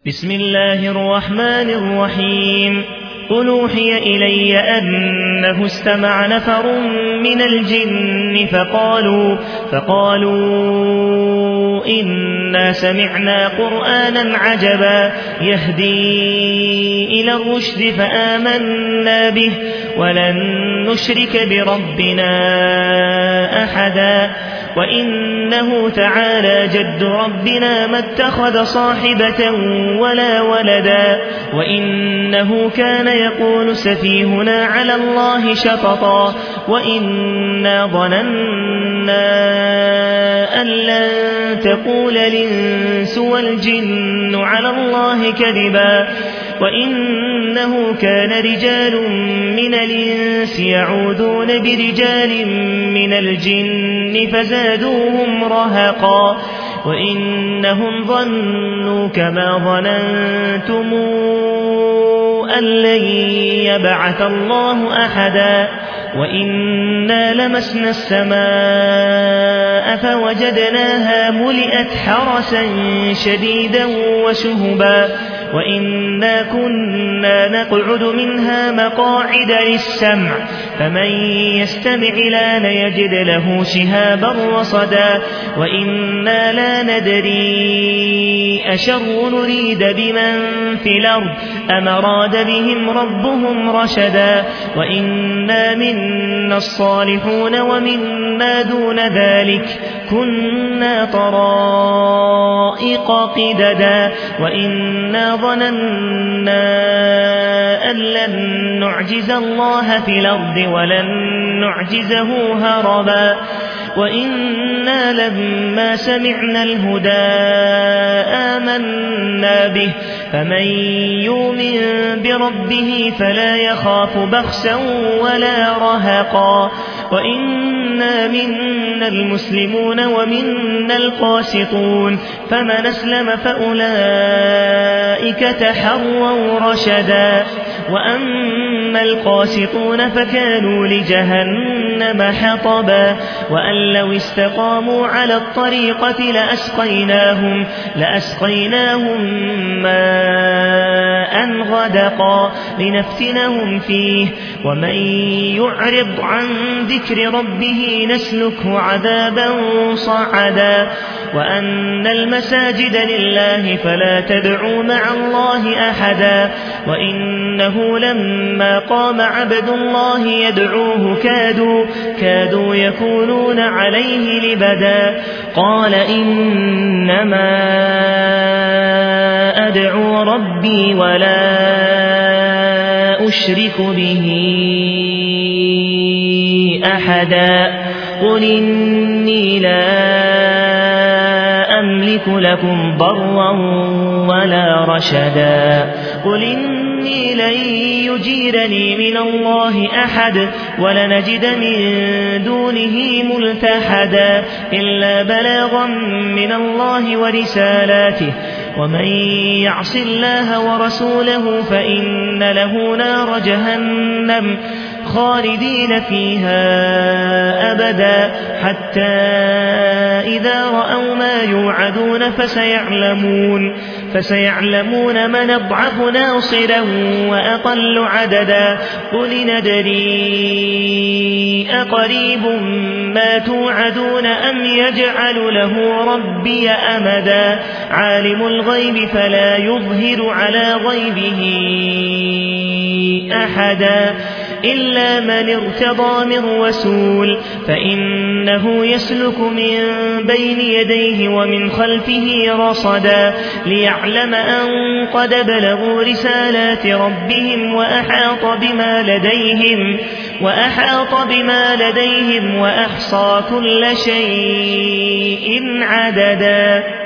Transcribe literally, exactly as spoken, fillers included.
بسم الله الرحمن الرحيم قل أوحي إلي أنه استمع نفر من الجن فقالوا, فقالوا إنا سمعنا قرآنا عجبا يهدي إلى الرشد فآمنا به ولن نشرك بربنا أحدا وإنه تعالى جد ربنا ما اتخذ صاحبة ولا ولدا وإنه كان يقول سفيهنا على الله شططا وإنا ظننا أن لن تقول الإنس والجن على الله كذبا وإنه كان رجال من الإنس يعوذون برجال من الجن فزادوهم رهقا وإنهم ظنوا كما ظننتم أن لن يبعث الله أحدا وإنا لمسنا السماء فوجدناها ملئت حرسا شديدا وشهبا وإنا كنا نقعد منها مقاعد للسمع فمن يستمع الآن يجد له شهابا رصدا وإنا لا ندري أشر نريد بمن في الأرض أم أراد بهم ربهم رشدا وإنا منا الصالحون ومنا دون ذلك كنا طرائق قددا وإنا ظننا أن لن نعجز الله في الأرض ولن نعجزه هربا وإنا لما سمعنا الهدى آمنا به فمن يؤمن بربه فلا يخاف بخسا ولا رهقا وإنا منا المسلمون ومنا القاسطون فمن أسلم فأولئك تحروا رشدا وأما القاسطون فكانوا لجهنم حطبا وأن لو استقاموا على الطريقة لأسقيناهم, لأسقيناهم ماء غدقا لنفتنهم فيه ومن يعرض عن ذكر ربه نسلكه عذابا صعدا وأن المساجد لله فلا تدعوا مع الله أحدا وإنه لما قام عبد الله يدعوه كادوا, كادوا يكونون عليه لبدا قال إنما أدعو ربي ولا أشرك به أحدا قل إني لا أملك لكم ضرا ولا رشدا قل إني لن يجيرني من الله أحد ولنجد من دونه ملتحدا إلا بلاغا من الله ورسالاته ومن يعص الله ورسوله فإن له نار جهنم خالدين فيها أبدا حتى إذا رأوا ما يوعدون فسيعلمون, فسيعلمون من أضعف ناصرا وأقل عددا قل ندري أقريب ما توعدون أم يجعل له ربي أمدا عالم الغيب فلا يظهر على غيبه أحدا إلا من ارتضى من رسول فإنه يسلك من بين يديه ومن خلفه رصدا ليعلم أن قد بلغوا رسالات ربهم وأحاط بما لديهم, وأحاط بما لديهم وأحصى كل شيء عددا.